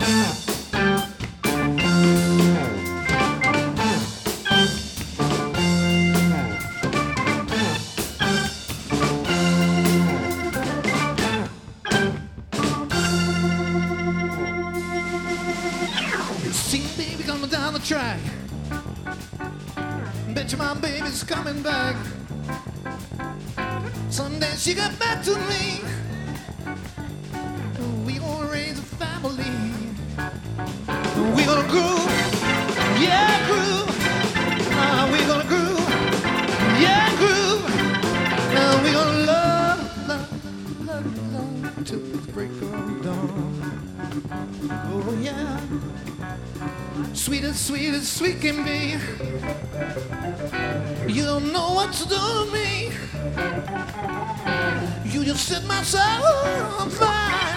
See baby coming down the track. Bet you my baby's coming back. Someday she got back to me. We gonna raise a family. We gonna groove, yeah, groove. We gonna groove, yeah, groove. We gonna love, love, love, love till the break of dawn. Oh yeah. Sweet as sweet can be. You don't know what to do to me. You just set my soul on fire.